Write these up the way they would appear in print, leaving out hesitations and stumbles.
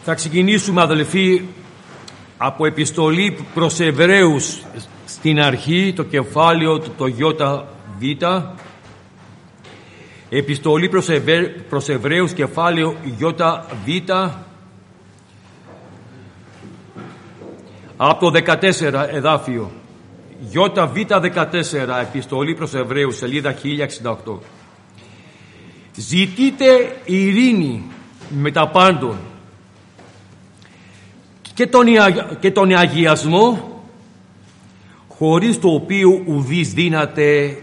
Θα ξεκινήσουμε, αδελφοί, από επιστολή προς Εβραίους στην αρχή, το κεφάλαιο το ΙΒ. Επιστολή προς Εβραίους, κεφάλαιο ΙΒ, από το 14 εδάφιο. ΙΒ14, επιστολή προς Εβραίους, σελίδα 1068. Ζητείτε ειρήνη με τα πάντων και τον αγιασμό, χωρίς το οποίο ουδείς δύναται,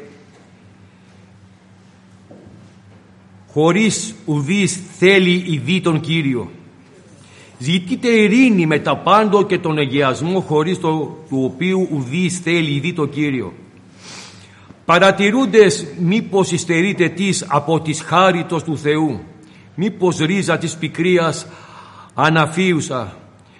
χωρίς ουδείς θέλει ειδεί τον Κύριο. Ζητείτε ειρήνη με τα πάντων και τον αγιασμό, χωρίς του οποίου ουδείς θέλει ειδεί τον Κύριο. Παρατηρούντες, μήπως υστερείτε τις από της χάριτος του Θεού, μήπως ρίζα της πικρίας αναφίουσα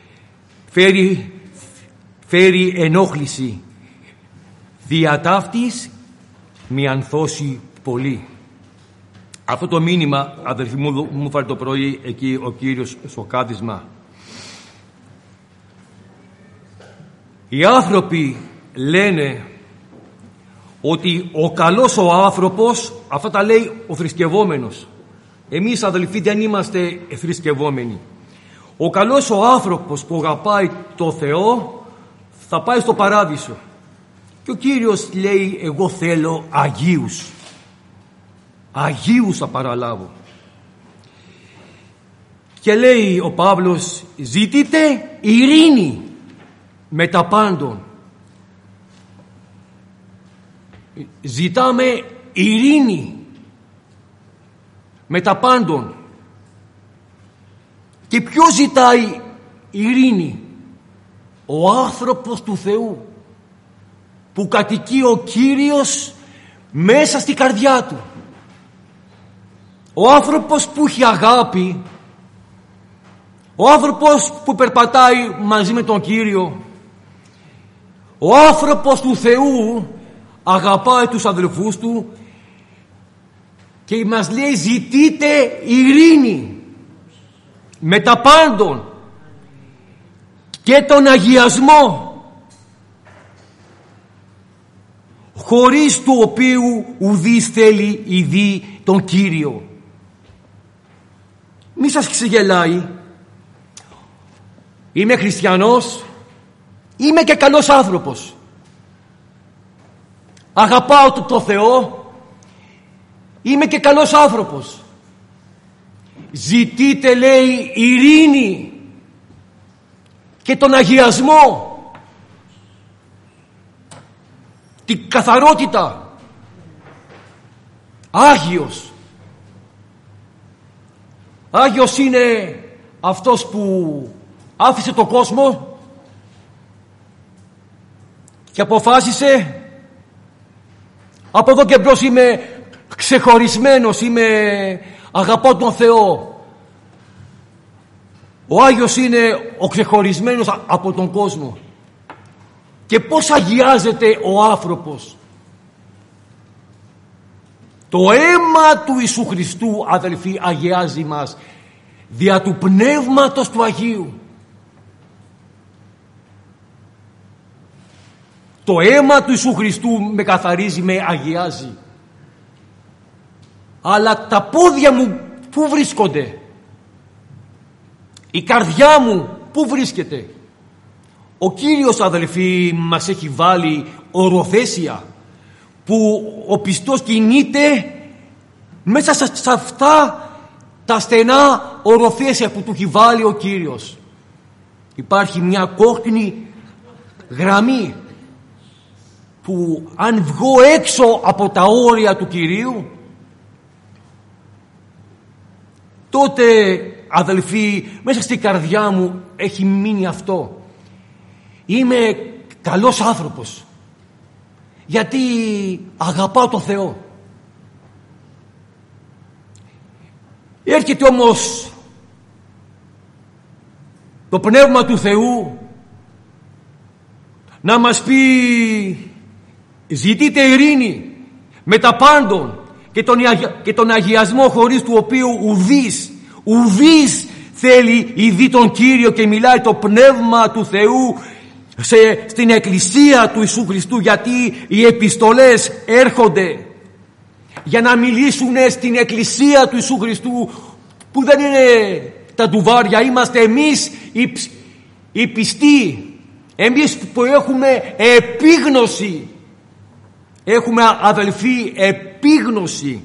φέρει ενόχληση, διαταύτης μη ανθώσει πολύ. Αυτό το μήνυμα, αδελφοί μου φάρει το πρωί εκεί ο Κύριος στο κάθισμα. Οι άνθρωποι λένε ότι ο καλός ο άνθρωπος, αυτά τα λέει ο θρησκευόμενος. Εμείς, αδελφοί, δεν είμαστε θρησκευόμενοι. Ο καλός ο άνθρωπος που αγαπάει το Θεό θα πάει στο παράδεισο. Και ο Κύριος λέει, εγώ θέλω αγίους. Αγίους θα παραλάβω. Και λέει ο Παύλος, ζητείτε ειρήνη με τα πάντων. Ζητάμε ειρήνη με τα πάντων. Και ποιος ζητάει ειρήνη? Ο άνθρωπος του Θεού, που κατοικεί ο Κύριος μέσα στη καρδιά του. Ο άνθρωπος που έχει αγάπη, ο άνθρωπος που περπατάει μαζί με τον Κύριο, ο άνθρωπος του Θεού αγαπάει τους αδελφούς του και μας λέει, ζητείτε ειρήνη με τα πάντων και τον αγιασμό, χωρίς του οποίου ουδείς θέλει ειδεί τον Κύριο. Μη σας ξεγελάει. Είμαι χριστιανός, είμαι και καλός άνθρωπος, αγαπάω το Θεό, είμαι και καλός άνθρωπος. Ζητείτε, λέει, ειρήνη και τον αγιασμό, την καθαρότητα. Άγιος. Άγιος είναι αυτός που άφησε τον κόσμο και αποφάσισε, από εδώ και μπρος είμαι ξεχωρισμένος, αγαπώ τον Θεό. Ο Άγιος είναι ο ξεχωρισμένος από τον κόσμο. Και πώς αγιάζεται ο άνθρωπος? Το αίμα του Ιησού Χριστού, αδελφοί, αγιάζει μας δια του Πνεύματος του Αγίου. Το αίμα του Ιησού Χριστού με καθαρίζει, με αγιάζει. Αλλά τα πόδια μου πού βρίσκονται? Η καρδιά μου πού βρίσκεται? Ο Κύριος, αδελφοί, μας έχει βάλει οροθέσια που ο πιστός κινείται μέσα σε αυτά τα στενά οροθέσια που του έχει βάλει ο Κύριος. Υπάρχει μια κόκκινη γραμμή που αν βγω έξω από τα όρια του Κυρίου, τότε, αδελφοί, μέσα στην καρδιά μου έχει μείνει αυτό. Είμαι καλός άνθρωπος, γιατί αγαπάω τον Θεό. Έρχεται όμως το Πνεύμα του Θεού να μας πει, ζητείτε ειρήνη με τα πάντων και τον αγιασμό, χωρίς του οποίου ουδείς θέλει ειδεί τον Κύριο και μιλάει το Πνεύμα του Θεού στην Εκκλησία του Ιησού Χριστού, γιατί οι επιστολές έρχονται για να μιλήσουν στην Εκκλησία του Ιησού Χριστού, που δεν είναι τα ντουβάρια. Είμαστε εμείς οι πιστοί, εμείς που έχουμε επίγνωση. Έχουμε, αδελφοί, επίγνωση.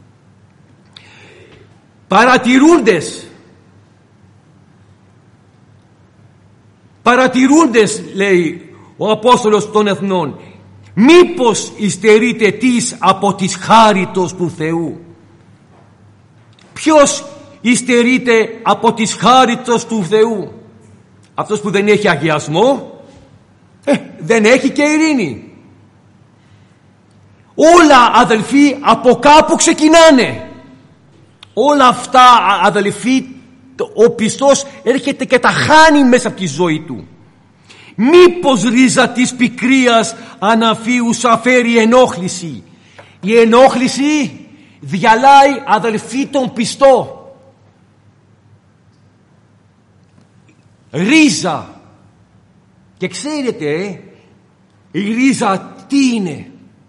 Παρατηρούντες, λέει ο Απόστολος των Εθνών, μήπως υστερείτε τις από της χάριτος του Θεού. Ποιος υστερείται από της χάριτος του Θεού? Αυτός που δεν έχει αγιασμό, δεν έχει και ειρήνη. Όλα, αδελφοί, από κάπου ξεκινάνε. Όλα αυτά, αδελφοί, ο πιστός έρχεται και τα χάνει μέσα από τη ζωή του. Μήπως ρίζα της πικρίας αναφίουσα φέρει ενόχληση? Η ενόχληση διαλάει, αδελφοί, τον πιστό. Ρίζα. Και ξέρετε, η ρίζα τι είναι?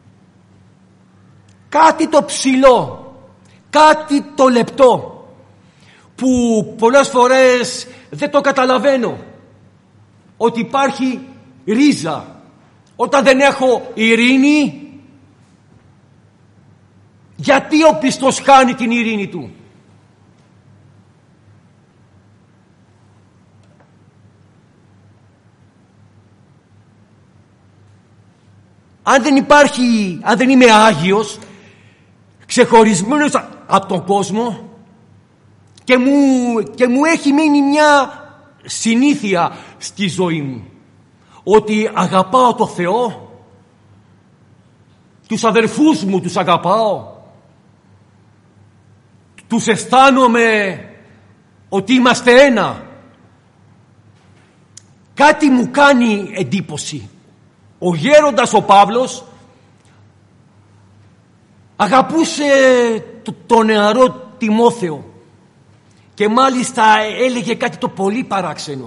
Κάτι το ψηλό, κάτι το λεπτό, που πολλές φορές δεν το καταλαβαίνω, ότι υπάρχει ρίζα. Όταν δεν έχω ειρήνη, γιατί ο πιστός χάνει την ειρήνη του? Αν δεν είμαι άγιος, ξεχωρισμένος από τον κόσμο, και μου έχει μείνει μια συνήθεια στη ζωή μου, ότι αγαπάω το Θεό, τους αδερφούς μου τους αγαπάω, τους αισθάνομαι ότι είμαστε ένα. Κάτι μου κάνει εντύπωση. Ο γέροντας ο Παύλος αγαπούσε τον νεαρό Τιμόθεο και μάλιστα έλεγε κάτι το πολύ παράξενο.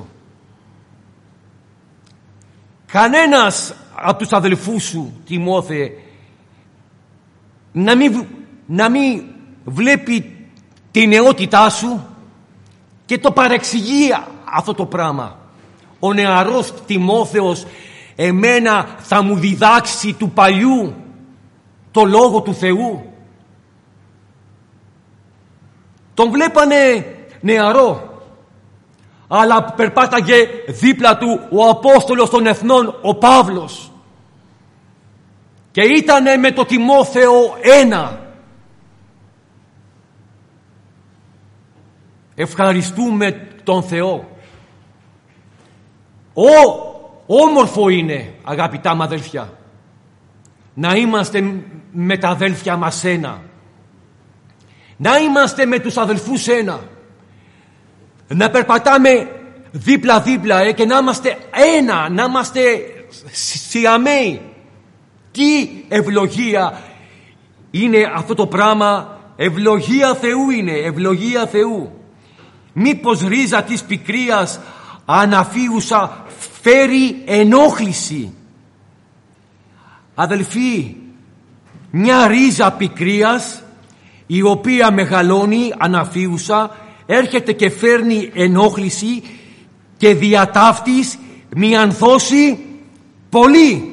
Κανένας από τους αδελφούς σου, Τιμόθεε, να μην βλέπει τη νεότητά σου και το παρεξηγεί αυτό το πράγμα. Ο νεαρός Τιμόθεος εμένα θα μου διδάξει του παλιού το Λόγο του Θεού. Τον βλέπανε νεαρό, αλλά περπάταγε δίπλα του ο Απόστολος των Εθνών, ο Παύλος, και ήτανε με το Τιμόθεο ένα. Ευχαριστούμε τον Θεό. Όμορφο είναι, αγαπητά μ' αδέλφια, να είμαστε με τα αδέλφια μας ένα. Να είμαστε με τους αδελφούς ένα. Να περπατάμε δίπλα-δίπλα και να είμαστε ένα, να είμαστε σιαμαίοι. Τι ευλογία είναι αυτό το πράγμα. Ευλογία Θεού είναι, ευλογία Θεού. Μήπως ρίζα της πικρίας αναφίουσα φέρει ενόχληση? Αδελφοί, μια ρίζα πικρίας η οποία μεγαλώνει αναφίουσα έρχεται και φέρνει ενόχληση και δια ταύτης μιανθώσει πολύ.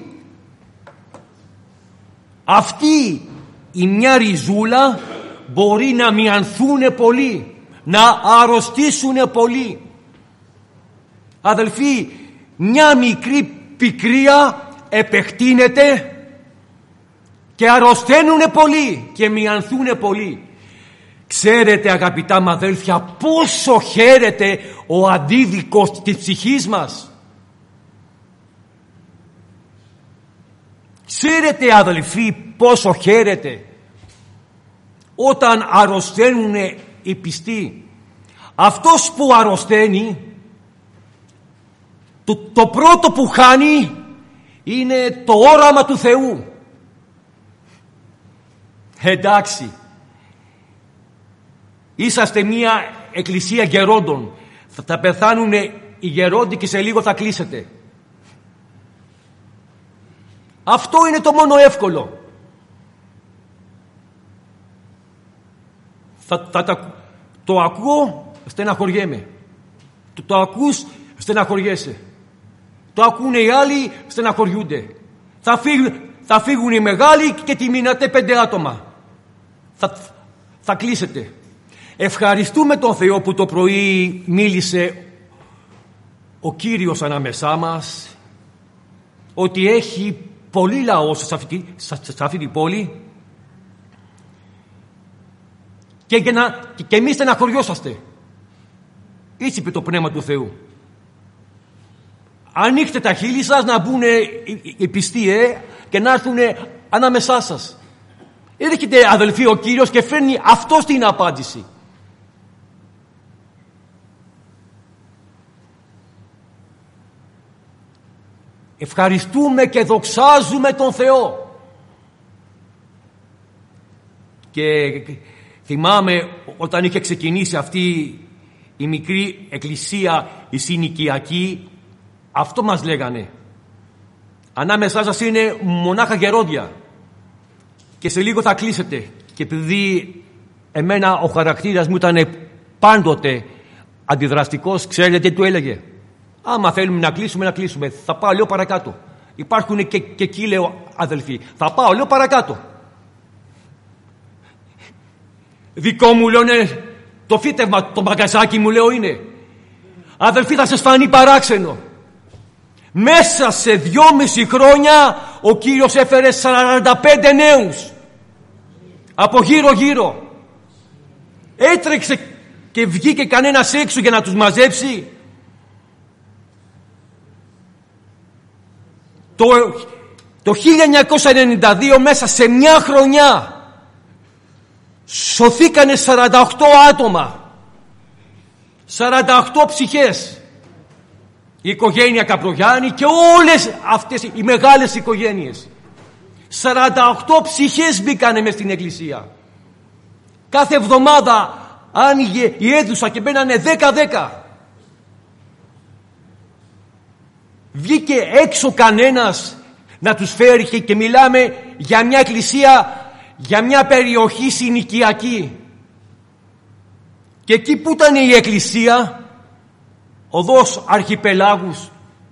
Αυτή η μια ριζούλα μπορεί να μιανθούνε πολύ, να αρρωστήσουνε πολύ. Αδελφοί, μια μικρή πικρία επεκτείνεται και αρρωσταίνουνε πολύ και μιανθούνε πολύ. Ξέρετε, αγαπητά μ' αδέλφια, πόσο χαίρεται ο αντίδικος της ψυχής μας? Ξέρετε, αδελφοί, πόσο χαίρεται όταν αρρωσταίνουνε οι πιστοί? Αυτός που αρρωσταίνει, το πρώτο που χάνει είναι το όραμα του Θεού. Εντάξει, είσαστε μια εκκλησία γερόντων Θα πεθάνουν οι γερόντοι και σε λίγο θα κλείσετε. Αυτό είναι το μόνο εύκολο. Το ακούω, στεναχωριέμαι. Το ακούς, στεναχωριέσαι. Το ακούνε οι άλλοι, στεναχωριούνται. Θα φύγουν οι μεγάλοι και τη μείνατε 5 άτομα. Θα κλείσετε. Ευχαριστούμε τον Θεό που το πρωί μίλησε ο Κύριος ανάμεσά μας, ότι έχει πολύ λαό σε αυτή την πόλη και εμείς στεναχωριόσαστε. Έτσι είπε το Πνεύμα του Θεού. Ανοίξτε τα χείλη σας να μπουν οι πιστοί και να έρθουν ανάμεσά σας. Έρχεται αδελφοί ο Κύριος και φέρνει αυτό την απάντηση. Ευχαριστούμε και δοξάζουμε τον Θεό. Και θυμάμαι όταν είχε ξεκινήσει αυτή η μικρή εκκλησία, η συνοικιακή, αυτό μας λέγανε. Ανάμεσά σας είναι μονάχα γερόντια και σε λίγο θα κλείσετε. Και επειδή εμένα ο χαρακτήρας μου ήταν πάντοτε αντιδραστικός, ξέρετε τι του έλεγε? Άμα θέλουμε να κλείσουμε, να κλείσουμε. Θα πάω λίγο παρακάτω. Υπάρχουν και εκεί, λέω, αδελφοί. Θα πάω λίγο παρακάτω. Δικό μου, λέω, είναι το φύτευμα, το μαγκαζάκι μου, λέω, είναι. Αδελφοί, θα σας φανεί παράξενο. Μέσα σε 2,5 χρόνια ο Κύριος έφερε 45 νέους. Από γύρω-γύρω. Έτρεξε και βγήκε κανένας έξω για να τους μαζέψει? Το 1992 μέσα σε μια χρονιά σωθήκανε 48 άτομα, 48 ψυχές. Η οικογένεια Καπρογιάννη και όλες αυτές οι μεγάλες οικογένειες. 48 ψυχές μπήκανε μες στην εκκλησία. Κάθε εβδομάδα άνοιγε η αίθουσα και μπαίνανε 10-10. Βγήκε έξω κανένας να τους φέρει και μιλάμε για μια εκκλησία, για μια περιοχή συνοικιακή. Και εκεί που ήταν η εκκλησία, οδός Αρχιπελάγους,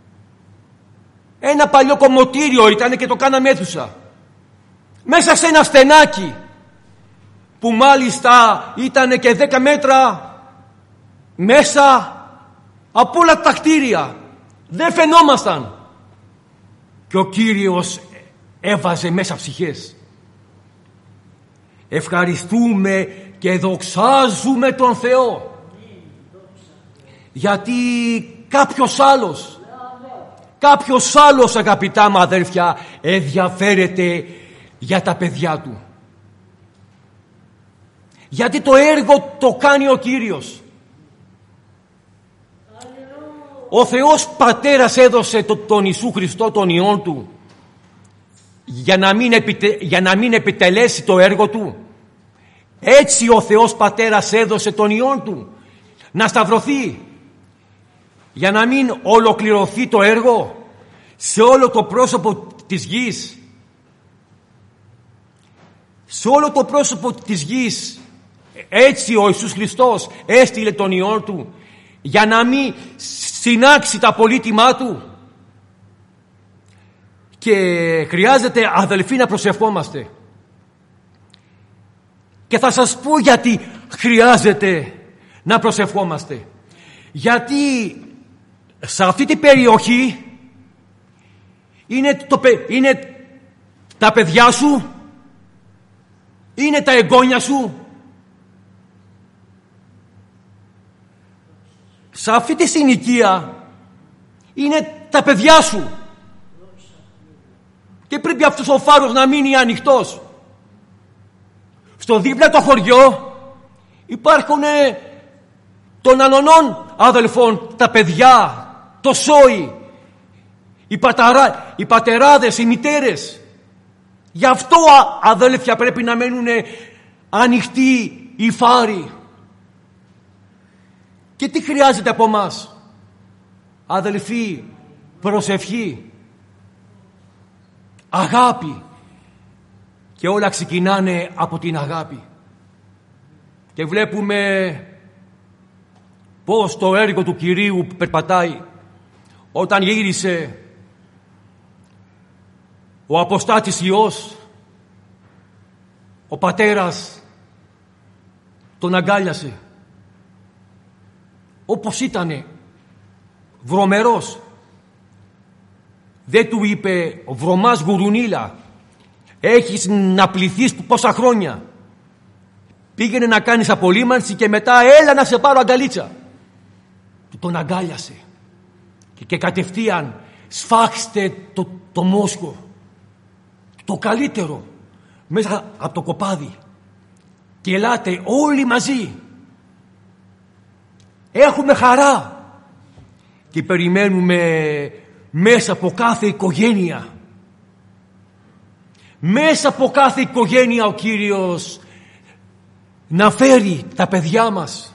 ένα παλιό κομμωτήριο ήταν και το κάναμε αίθουσα. Μέσα σε ένα στενάκι που μάλιστα ήταν και 10 μέτρα μέσα από όλα τα κτίρια. Δεν φαινόμασταν. Και ο Κύριος έβαζε μέσα ψυχές. Ευχαριστούμε και δοξάζουμε τον Θεό. Γιατί κάποιος άλλος αγαπητά μου αδέρφια ενδιαφέρεται για τα παιδιά του. Γιατί το έργο το κάνει ο Κύριος. Ο Θεός Πατέρας έδωσε τον Ιησού Χριστό, τον Υιόν Του, για να μην επιτελέσει το έργο Του. Έτσι ο Θεός Πατέρας έδωσε τον Υιόν Του να σταυρωθεί, για να μην ολοκληρωθεί το έργο σε όλο το πρόσωπο της γης. Σε όλο το πρόσωπο της γης. Έτσι ο Ιησούς Χριστός έστειλε τον Υιόν Του για να μην συνάξει τα πολύτιμά Του. Και χρειάζεται αδελφοί να προσευχόμαστε. Και θα σας πω γιατί χρειάζεται να προσευχόμαστε. Γιατί σε αυτή την περιοχή είναι τα παιδιά σου, είναι τα εγγόνια σου. Σε αυτή τη συνοικία είναι τα παιδιά σου. Και πρέπει αυτός ο φάρος να μείνει ανοιχτός. Στο δίπλα το χωριό υπάρχουν των αλωνών αδελφών τα παιδιά, το σόι, οι πατεράδες, οι μητέρες. Γι' αυτό αδέλφια πρέπει να μένουν ανοιχτοί οι φάροι. Και τι χρειάζεται από μας? Αδελφοί, προσευχή, αγάπη. Και όλα ξεκινάνε από την αγάπη. Και βλέπουμε πώς το έργο του Κυρίου περπατάει. Όταν γύρισε ο αποστάτης Υιός, ο πατέρας τον αγκάλιασε. Όπως ήτανε, βρωμερός. Δεν του είπε «Βρωμάς γουρουνίλα, έχεις να πληθείς πόσα χρόνια. Πήγαινε να κάνεις απολύμανση και μετά έλα να σε πάρω αγκαλίτσα». Τον αγκάλιασε και κατευθείαν σφάξτε το μόσχο, το καλύτερο, μέσα από το κοπάδι, και ελάτε όλοι μαζί. Έχουμε χαρά και περιμένουμε μέσα από κάθε οικογένεια. Μέσα από κάθε οικογένεια ο Κύριος να φέρει τα παιδιά μας.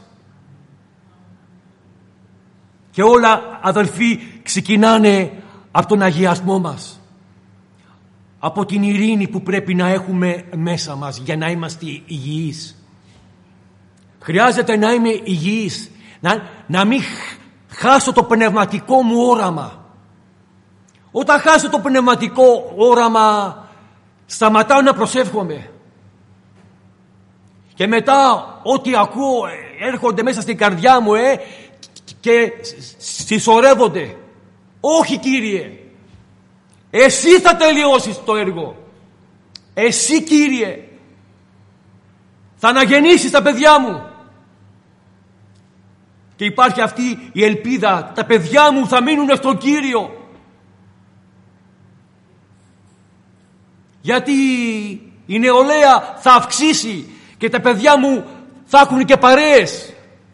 Και όλα, αδελφοί, ξεκινάνε από τον αγιασμό μας. Από την ειρήνη που πρέπει να έχουμε μέσα μας για να είμαστε υγιείς. Χρειάζεται να είμαι υγιής, να μην χάσω το πνευματικό μου όραμα. Όταν χάσω το πνευματικό όραμα, σταματάω να προσεύχομαι. Και μετά ό,τι ακούω έρχονται μέσα στην καρδιά μου και συσσωρεύονται. Όχι, Κύριε, εσύ θα τελειώσεις το έργο. Εσύ, Κύριε, θα αναγεννήσεις τα παιδιά μου. Και υπάρχει αυτή η ελπίδα, τα παιδιά μου θα μείνουν στον Κύριο. Γιατί η νεολαία θα αυξήσει και τα παιδιά μου θα έχουν και παρέες.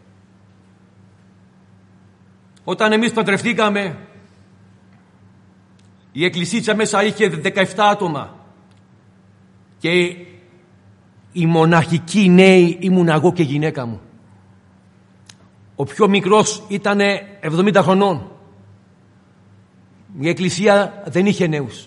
Όταν εμείς παντρευτήκαμε, η εκκλησίτσα μέσα είχε 17 άτομα και οι μοναχικοί νέοι ήμουν εγώ και η γυναίκα μου. Ο πιο μικρός ήταν 70 χρονών. Η εκκλησία δεν είχε νέους.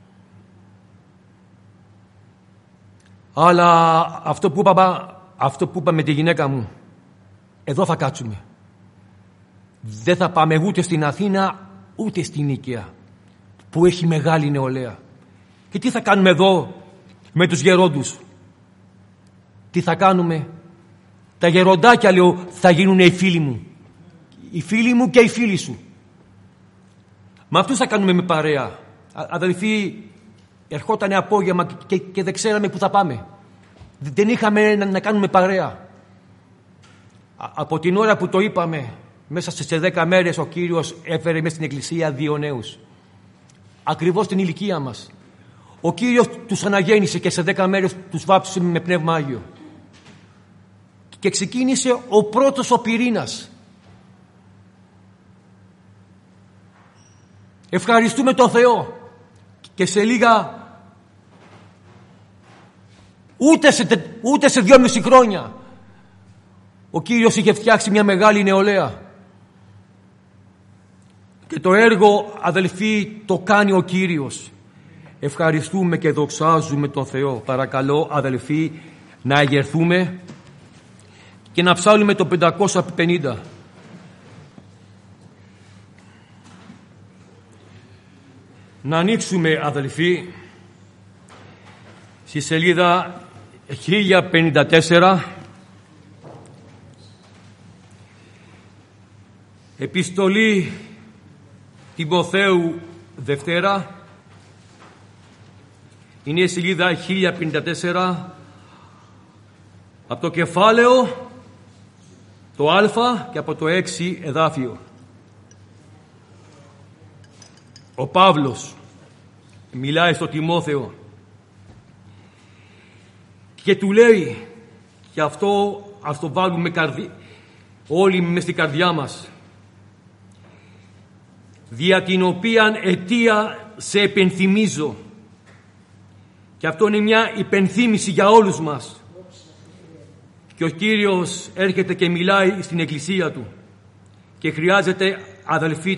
Αλλά αυτό που είπα με τη γυναίκα μου, εδώ θα κάτσουμε. Δεν θα πάμε ούτε στην Αθήνα ούτε στην Νίκαια, που έχει μεγάλη νεολαία. Και τι θα κάνουμε εδώ με τους γερόντους? Τι θα κάνουμε? Τα γεροντάκια, λέω, θα γίνουν οι φίλοι μου. Οι φίλοι μου και οι φίλοι σου. Με αυτούς θα κάνουμε με παρέα. Αδελφοί, ερχότανε απόγευμα και δεν ξέραμε που θα πάμε. Δεν είχαμε να κάνουμε παρέα. Από την ώρα που το είπαμε, μέσα σε 10 μέρες ο Κύριος έφερε μέσα στην εκκλησία 2 νέους. Ακριβώς την ηλικία μας. Ο Κύριος τους αναγέννησε και σε 10 μέρες τους βάψησε με Πνεύμα Άγιο. Και ξεκίνησε ο πρώτος ο πυρήνας. Ευχαριστούμε τον Θεό. Και σε λίγα, ούτε σε 2,5 χρόνια, ο Κύριος είχε φτιάξει μια μεγάλη νεολαία. Και το έργο, αδελφοί, το κάνει ο Κύριος. Ευχαριστούμε και δοξάζουμε τον Θεό. Παρακαλώ, αδελφοί, να αγερθούμε και να ψάλουμε το 550. Να ανοίξουμε, αδελφοί, στη σελίδα 1054, επιστολή Τιμοθέου Δευτέρα. Είναι η σελίδα 1054, από το κεφάλαιο το Α και από το 6 εδάφιο. Ο Παύλος μιλάει στο Τιμόθεο και του λέει, και αυτό ας το βάλουμε όλοι μες στην καρδιά μας, δια την οποίαν αιτία σε επενθυμίζω. Και αυτό είναι μια υπενθύμηση για όλους μας. Και ο Κύριος έρχεται και μιλάει στην εκκλησία του. Και χρειάζεται, αδελφοί,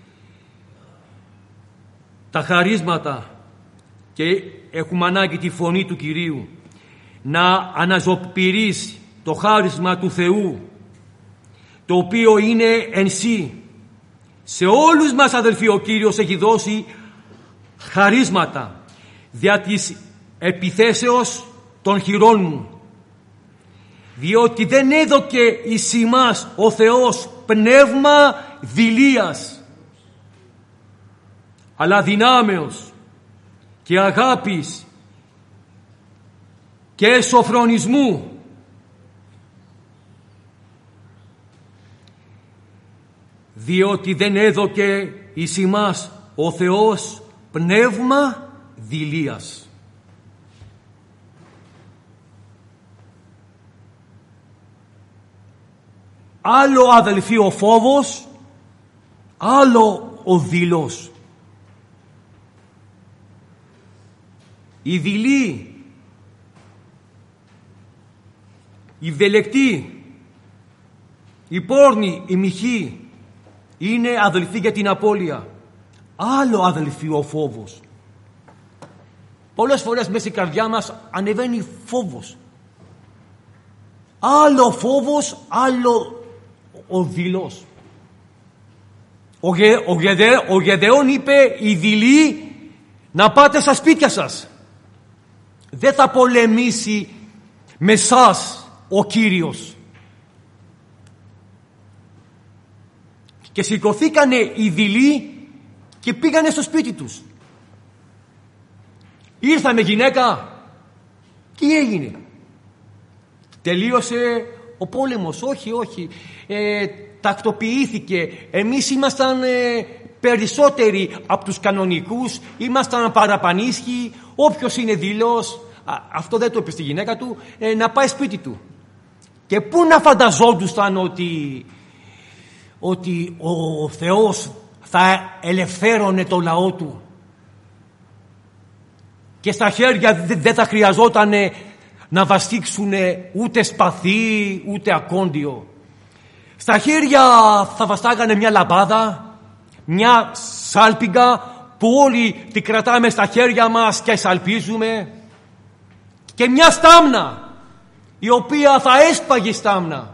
τα χαρίσματα, και έχουμε ανάγκη τη φωνή του Κυρίου να αναζωπηρείς το χάρισμα του Θεού, το οποίο είναι εν σύ. Σε όλους μας, αδελφοί, ο Κύριος έχει δώσει χαρίσματα δια της επιθέσεως των χειρών μου, διότι δεν έδωκε εις ημάς ο Θεός πνεύμα δειλίας, αλλά δυνάμεως και αγάπης και σοφρονισμού. Διότι δεν έδωκε εις ημάς ο Θεός πνεύμα δειλίας. Άλλο, αδελφοί, ο φόβος, άλλο ο δειλός. Η δειλή, η βελεκτή, η πόρνη, η μοιχή είναι, αδελφοί, για την απώλεια. Άλλο, αδελφοί, ο φόβος. Πολλές φορές μέσα στην καρδιά μας ανεβαίνει φόβος. Άλλο φόβος, άλλο ο δειλός. Ο Γεδεών είπε οι δειλοί να πάτε στα σπίτια σας. Δεν θα πολεμήσει με σας ο Κύριος. Και σηκωθήκανε οι δειλοί και πήγανε στο σπίτι τους. Ήρθαμε, γυναίκα. Τι έγινε? Τελείωσε ο πόλεμος? Όχι. Τακτοποιήθηκε. Εμείς ήμασταν περισσότεροι από τους κανονικούς. Ήμασταν παραπανίσχοι. Όποιος είναι δειλός, αυτό δεν το είπε στη γυναίκα του, να πάει σπίτι του. Και πού να φανταζόντουσαν ότι ο Θεός θα ελευθέρωνε το λαό του και στα χέρια δεν θα χρειαζόταν να βαστίξουν ούτε σπαθί ούτε ακόντιο. Στα χέρια θα βαστάγανε μια λαμπάδα, μια σάλπιγγα που όλοι τη κρατάμε στα χέρια μας και σαλπίζουμε, και μια στάμνα η οποία θα έσπαγε στάμνα.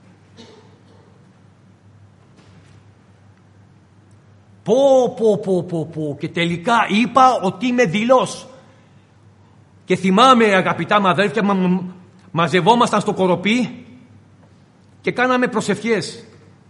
Πω. Και τελικά είπα ότι είμαι δειλός. Και θυμάμαι, αγαπητά μου αδέρφια, μαζευόμασταν στο κοροπή και κάναμε προσευχές.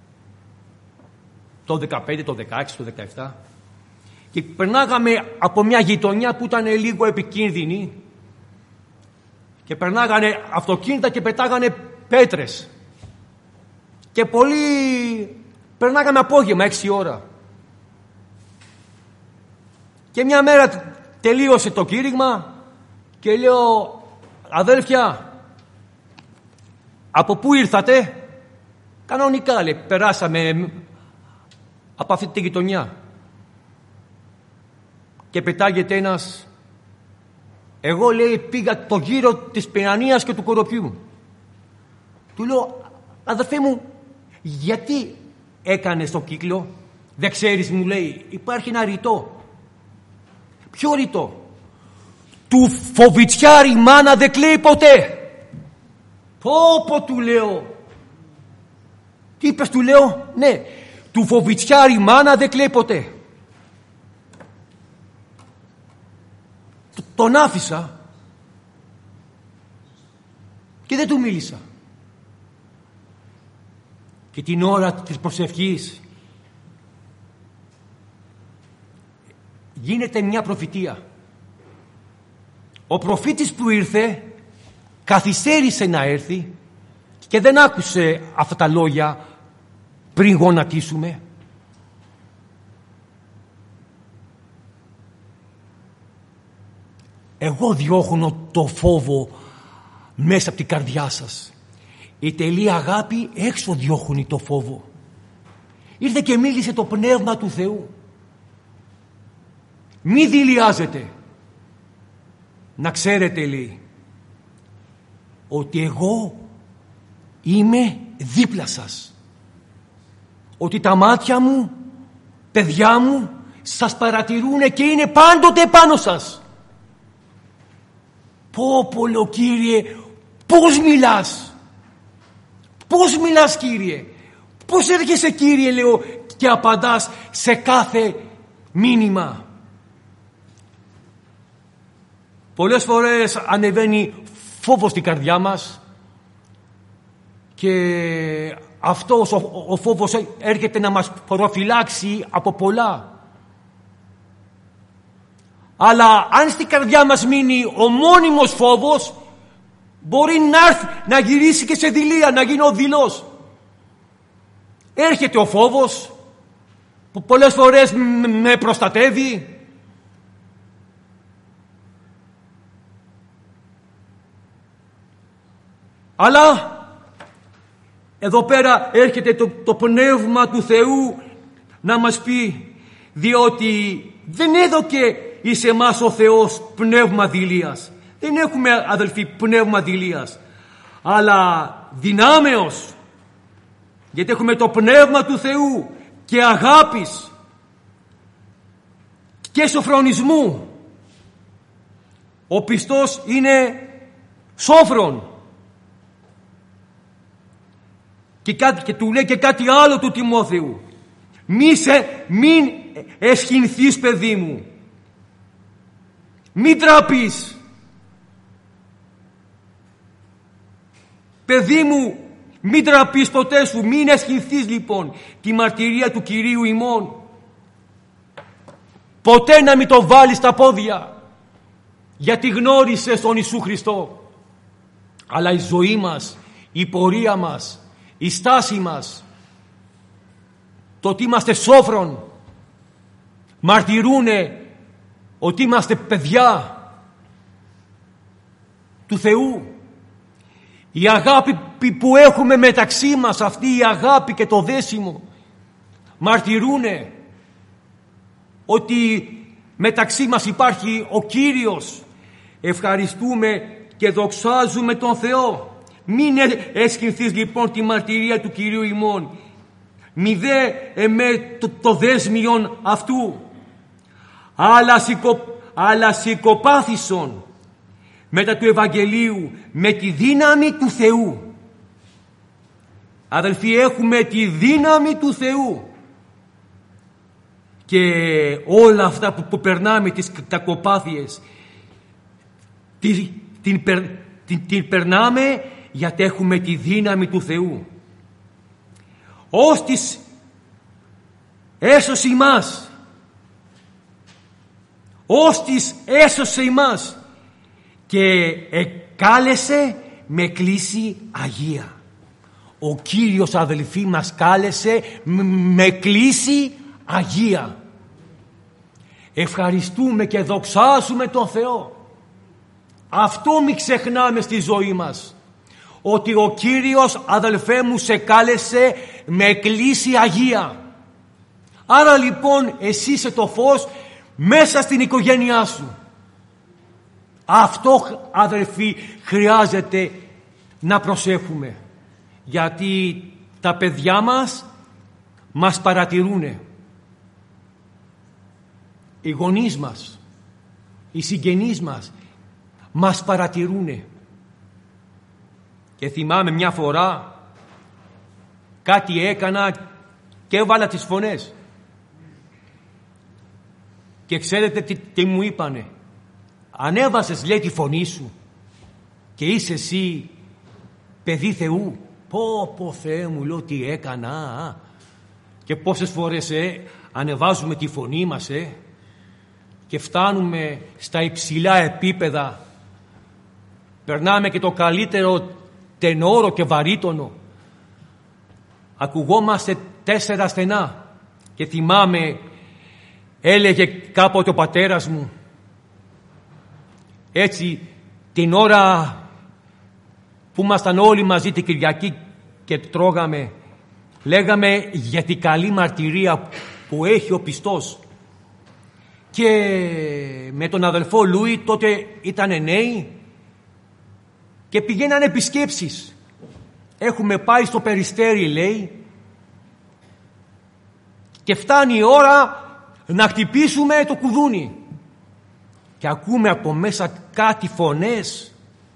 Το 15, το 16, το 17. Και περνάγαμε από μια γειτονιά που ήταν λίγο επικίνδυνη και περνάγανε αυτοκίνητα και πετάγανε πέτρες. Και πολλοί περνάγαμε απόγευμα, 6 ώρα. Και μια μέρα τελείωσε το κήρυγμα και λέω, αδέρφια, από πού ήρθατε? Κανονικά, λέει, περάσαμε από αυτή τη γειτονιά. Και πετάγεται ένας, εγώ, λέει, πήγα το γύρο της Παιανίας και του Κοροπιού. Του λέω, αδερφέ μου, γιατί έκανες το κύκλο? Δεν ξέρεις, μου λέει, υπάρχει ένα ρητό. Ποιο ρητό? Του φοβητσιάρη μάνα δεν κλαίει ποτέ. Πω, του λέω. Τι είπες? Του λέω, ναι, του φοβητσιάρη μάνα δεν κλαίει ποτέ. Τον άφησα και δεν του μίλησα. Και την ώρα της προσευχής γίνεται μια προφητεία. Ο προφήτης που ήρθε καθυστέρησε να έρθει και δεν άκουσε αυτά τα λόγια πριν γονατίσουμε. Εγώ διώχνω το φόβο μέσα από την καρδιά σας. Η τελεία αγάπη έξω διώχνει το φόβο. Ήρθε και μίλησε το Πνεύμα του Θεού. Μη δειλιάζετε. Να ξέρετε, λέει, ότι εγώ είμαι δίπλα σας. ότι τα μάτια μου, παιδιά μου, σας παρατηρούν και είναι πάντοτε πάνω σας. Πω λέω, Κύριε, πώς μιλάς? Πώς μιλάς, Κύριε? Πώς έρχεσαι, Κύριε, λέω, και απαντάς σε κάθε μήνυμα? Πολλές φορές ανεβαίνει φόβος στην καρδιά μας και αυτός ο φόβος έρχεται να μας προφυλάξει από πολλά. Αλλά αν στην καρδιά μας μείνει ο μόνιμος φόβος, μπορεί να γυρίσει και σε δειλία, να γίνει ο δειλός. Έρχεται ο φόβος που πολλές φορές με προστατεύει. Αλλά εδώ πέρα έρχεται το Πνεύμα του Θεού να μας πει, διότι δεν έδωκε εις εμάς ο Θεός πνεύμα δειλίας. Δεν έχουμε, αδελφοί, πνεύμα δειλίας, αλλά δυνάμεως, γιατί έχουμε το Πνεύμα του Θεού και αγάπης και σοφρονισμού. Ο πιστός είναι σόφρον. Και του λέει και κάτι άλλο του Τιμόθεου. Μην εσχυνθείς, παιδί μου. Μην τραπείς. Παιδί μου, μην τραπείς ποτέ σου. Μην εσχυνθείς λοιπόν τη μαρτυρία του Κυρίου ημών. Ποτέ να μην το βάλεις στα πόδια, γιατί γνώρισες τον Ιησού Χριστό. Αλλά η ζωή μας, η πορεία μας, η στάση μας, το ότι είμαστε σόφρον, μαρτυρούνε ότι είμαστε παιδιά του Θεού. Η αγάπη που έχουμε μεταξύ μας, αυτή η αγάπη και το δέσιμο, μαρτυρούνε ότι μεταξύ μας υπάρχει ο Κύριος. Ευχαριστούμε και δοξάζουμε τον Θεό. Μην εσχυνθείς λοιπόν τη μαρτυρία του Κυρίου ημών. Μη δε το δέσμιον αυτού. Αλλά σηκωπάθησον μετά του Ευαγγελίου με τη δύναμη του Θεού. Αδελφοί, έχουμε τη δύναμη του Θεού. Και όλα αυτά που περνάμε, τις κακοπάθειες, την περνάμε γιατί έχουμε τη δύναμη του Θεού. Ως της έσωσε ημάς. Ως της έσωσε ημάς και εκάλεσε με κλίση Αγία. Ο Κύριος, αδελφοί, μας κάλεσε με κλίση Αγία. Ευχαριστούμε και δοξάζουμε τον Θεό. Αυτό μην ξεχνάμε στη ζωή μας. Ότι ο Κύριος, αδελφέ μου, σε κάλεσε με κλίση Αγία. Άρα λοιπόν εσύ είσαι το φως μέσα στην οικογένειά σου. Αυτό, αδελφοί, χρειάζεται να προσέχουμε. Γιατί τα παιδιά μας παρατηρούνε. Οι γονείς μας, οι συγγενείς μας παρατηρούνε. Και θυμάμαι μια φορά κάτι έκανα και έβαλα τις φωνές. Και ξέρετε τι μου είπανε? Ανέβασες, λέει, τη φωνή σου και είσαι εσύ παιδί Θεού. Πω Θεέ μου, λέω, τι έκανα. Και πόσες φορές ανεβάζουμε τη φωνή μας και φτάνουμε στα υψηλά επίπεδα. Περνάμε και το καλύτερο τενόρο και βαρύτονο. Ακουγόμαστε 4 στενά. Και θυμάμαι, έλεγε κάποτε ο πατέρας μου, έτσι την ώρα που ήμασταν όλοι μαζί την Κυριακή και τρώγαμε, λέγαμε για την καλή μαρτυρία που έχει ο πιστός. Και με τον αδελφό Λούι, τότε ήτανε νέοι και πηγαίνανε επισκέψεις. Έχουμε πάει στο Περιστέρι, λέει, Και φτάνει η ώρα να χτυπήσουμε το κουδούνι. Και ακούμε από μέσα κάτι φωνές.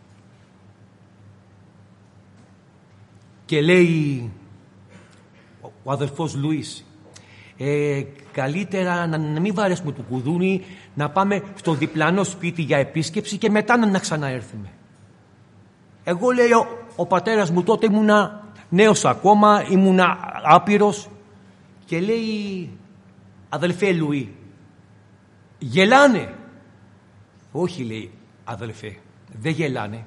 Και λέει ο αδελφός Λουίς, καλύτερα να μην βαρέσουμε το κουδούνι, να πάμε στο διπλανό σπίτι για επίσκεψη και μετά να ξαναέρθουμε. Εγώ, λέει, ο πατέρας μου τότε ήμουνα νέος ακόμα, ήμουνα άπειρος, και λέει, αδελφέ Λουί, γελάνε. Όχι, λέει, αδελφέ, δεν γελάνε.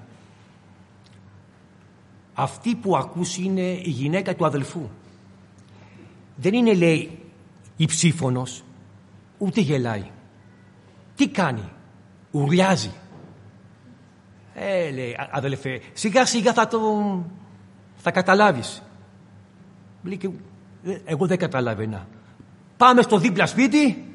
Αυτή που ακούς είναι η γυναίκα του αδελφού. Δεν είναι, λέει, υψήφωνος, ούτε γελάει. Τι κάνει? Ουρλιάζει. Λέει, αδελφέ, σιγά σιγά θα καταλάβεις. Λέει, και εγώ δεν καταλαβαίνα. Πάμε στο δίπλα σπίτι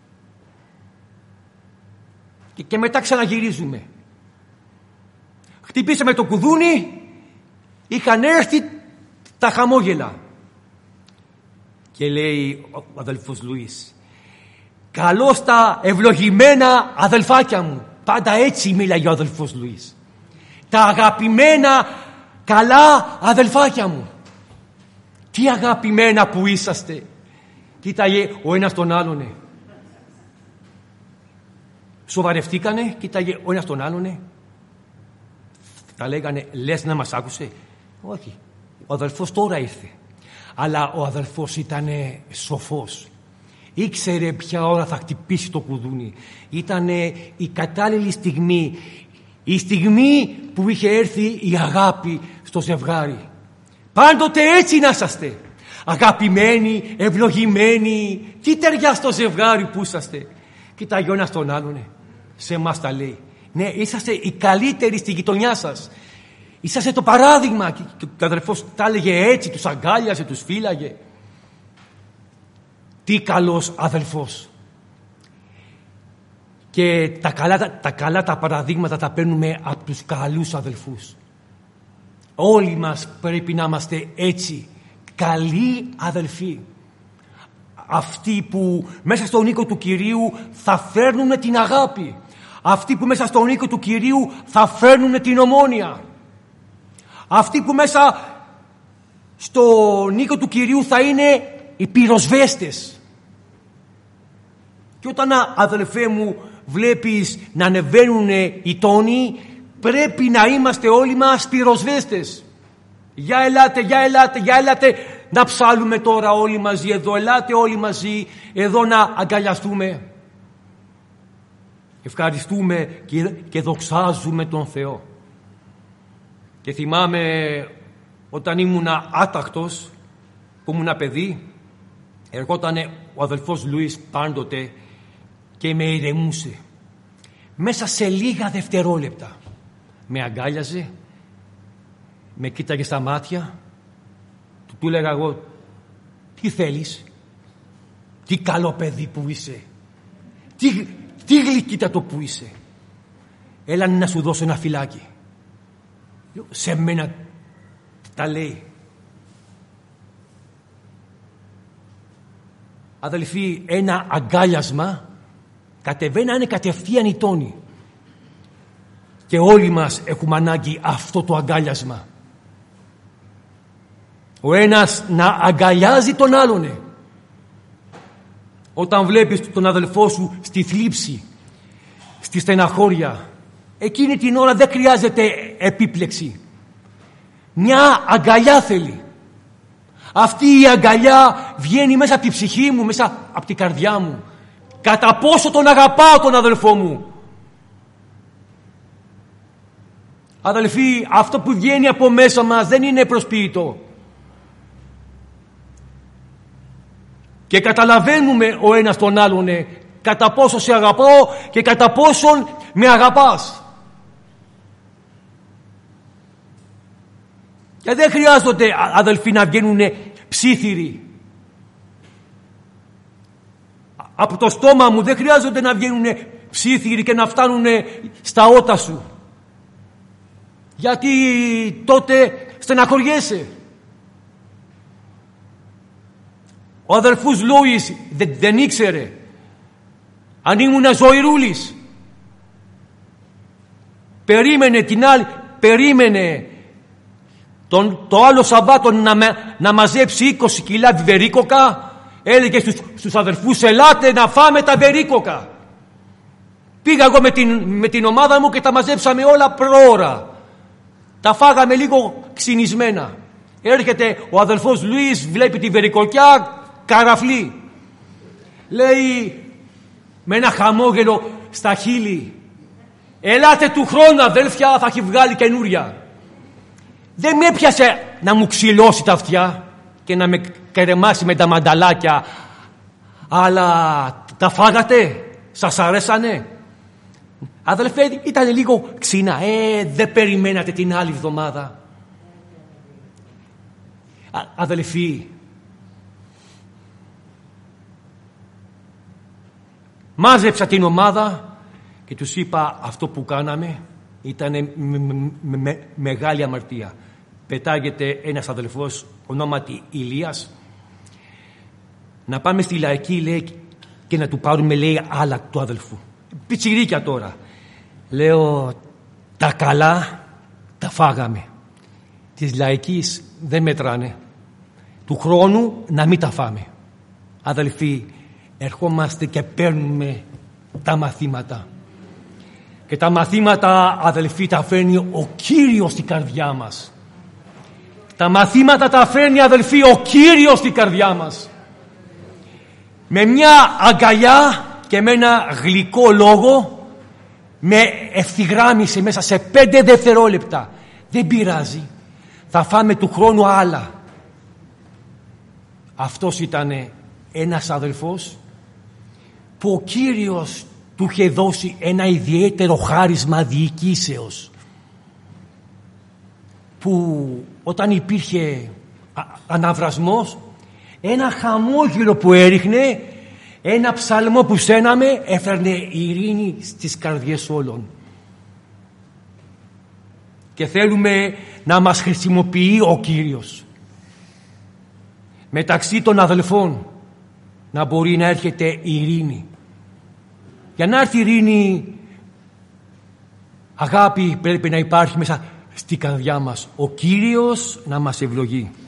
και μετά ξαναγυρίζουμε. Χτυπήσαμε το κουδούνι, είχαν έρθει τα χαμόγελα. Και λέει ο αδελφός Λουίς, καλώς τα ευλογημένα αδελφάκια μου. Πάντα έτσι μίλαγε ο αδελφός Λουίς. Τα αγαπημένα καλά αδελφάκια μου. Τι αγαπημένα που είσαστε. Κοίταγε ο ένας τον άλλον. Σοβαρευτήκανε, κοίταγε ο ένας τον άλλον. Τα λέγανε, λες να μας άκουσε? Όχι, ο αδελφός τώρα ήρθε. Αλλά ο αδελφός ήταν σοφός. Ήξερε ποια ώρα θα χτυπήσει το κουδούνι. Ήταν η κατάλληλη στιγμή. Η στιγμή που είχε έρθει η αγάπη στο ζευγάρι. Πάντοτε έτσι να είσαστε. Αγαπημένοι, ευλογημένοι. Τι ταιριά στο ζευγάρι που είσαστε. Κοίταγε ο ένας τον άλλον. Σε εμάς τα λέει. Ναι, είσαστε οι καλύτεροι στη γειτονιά σας. Είσαστε το παράδειγμα. Και ο αδελφός τα έλεγε έτσι, τους αγκάλιασε, τους φύλαγε. Τι καλός αδελφός. Και τα καλά τα παραδείγματα τα παίρνουμε από τους καλούς αδελφούς. Όλοι μας πρέπει να είμαστε έτσι, καλοί αδελφοί. Αυτοί που μέσα στον οίκο του Κυρίου θα φέρνουν την αγάπη. Αυτοί που μέσα στον οίκο του Κυρίου θα φέρνουν την ομόνοια. Αυτοί που μέσα στον οίκο του Κυρίου θα είναι οι πυροσβέστες. Και όταν, αδελφέ μου, βλέπεις να ανεβαίνουν οι τόνοι, πρέπει να είμαστε όλοι μας πυροσβέστες. Για ελάτε, για ελάτε, για ελάτε να ψάλουμε τώρα όλοι μαζί εδώ. Ελάτε όλοι μαζί εδώ να αγκαλιαστούμε. Ευχαριστούμε και δοξάζουμε τον Θεό. Και θυμάμαι όταν ήμουνα άταχτος, που ήμουνα παιδί, ερχόταν ο αδελφός Λουίς πάντοτε και με ηρεμούσε. Μέσα σε λίγα δευτερόλεπτα με αγκάλιαζε, με κοίταγε στα μάτια, του έλεγα εγώ, τι θέλεις, τι καλό παιδί που είσαι, τι γλυκύτατο που είσαι, έλα να σου δώσω ένα φυλάκι. Σε μένα τα λέει. Αδελφοί, ένα αγκάλιασμα κατεβαίνανε κατευθείαν οι τόνοι. Και όλοι μας έχουμε ανάγκη αυτό το αγκάλιασμα. Ο ένας να αγκαλιάζει τον άλλον. Όταν βλέπεις τον αδελφό σου στη θλίψη, στη στεναχώρια, εκείνη την ώρα δεν χρειάζεται επίπλεξη. Μια αγκαλιά θέλει. Αυτή η αγκαλιά βγαίνει μέσα από τη ψυχή μου, μέσα από την καρδιά μου. Κατά πόσο τον αγαπάω τον αδελφό μου. Αδελφοί, αυτό που βγαίνει από μέσα μας δεν είναι προσποιητό. Και καταλαβαίνουμε ο ένας τον άλλον κατά πόσο σε αγαπάω και κατά πόσον με αγαπάς. Και δεν χρειάζονται, αδελφοί, να βγαίνουν ψήθυροι. Από το στόμα μου δεν χρειάζονται να βγαίνουν ψήθυροι και να φτάνουν στα ότα σου. Γιατί τότε στεναχωριέσαι. Ο αδελφούς Λούις δεν ήξερε αν ήμουν ζωηρούλης. Περίμενε το άλλο Σαββάτο να μαζέψει 20 κιλά βερίκοκα. Έλεγε στους αδελφούς, ελάτε να φάμε τα βερίκοκα. Πήγα εγώ με την ομάδα μου και τα μαζέψαμε όλα προώρα. Τα φάγαμε λίγο ξυνισμένα. Έρχεται ο αδελφός Λουίς, βλέπει τη βερικοκιά, καραφλή. Λέει με ένα χαμόγελο στα χείλη, ελάτε του χρόνου αδέλφια, θα έχει βγάλει καινούρια. Δεν με έπιασε να μου ξυλώσει τα αυτιά και να με κρεμάσει με τα μανταλάκια. Αλλά τα φάγατε, σας αρέσανε? Αδελφέ, ήταν λίγο ξινά. Δεν περιμένατε την άλλη εβδομάδα? Αδελφοί, μάζεψα την ομάδα και τους είπα, αυτό που κάναμε ήταν μεγάλη αμαρτία. Πετάγεται ένας αδελφός ονόματι Ηλίας, να πάμε στη Λαϊκή, λέει, και να του πάρουμε, λέει, άλλα του αδελφού. Πιτσιρίκια τώρα. Λέω, τα καλά τα φάγαμε, της Λαϊκής δεν μετράνε, του χρόνου να μην τα φάμε. Αδελφοί, ερχόμαστε και παίρνουμε τα μαθήματα. Και τα μαθήματα, αδελφοί, τα φέρνει ο Κύριος στην καρδιά μας. Τα μαθήματα τα φέρνει, αδελφοί, ο Κύριος στην καρδιά μας. Με μια αγκαλιά και με ένα γλυκό λόγο με ευθυγράμμισε μέσα σε 5 δευτερόλεπτα. Δεν πειράζει, θα φάμε του χρόνου άλλα. Αυτός ήταν ένας αδελφός που ο Κύριος του είχε δώσει ένα ιδιαίτερο χάρισμα διοικήσεως, που όταν υπήρχε αναβρασμός, ένα χαμόγελο που έριχνε, ένα ψαλμό που σέναμε, έφερνε ειρήνη στις καρδιές όλων. Και θέλουμε να μας χρησιμοποιεί ο Κύριος μεταξύ των αδελφών, να μπορεί να έρχεται ειρήνη. Για να έρθει ειρήνη, αγάπη πρέπει να υπάρχει μέσα στη καρδιά μας. Ο Κύριος να μας ευλογεί.